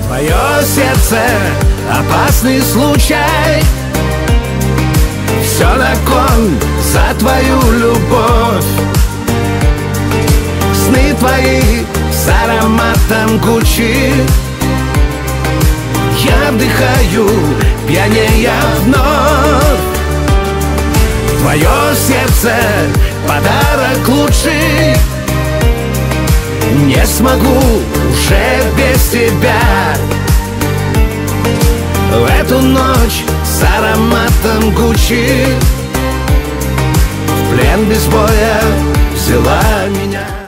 Твое сердце — опасный случай. Все на кон за твою любовь. Сны твои с ароматом Гуччи. Я вдыхаю, пьянея вновь. Твое сердце — подарок лучший. Не смогу уже без тебя. В эту ночь с ароматом Гуччи в плен без боя взяла меня.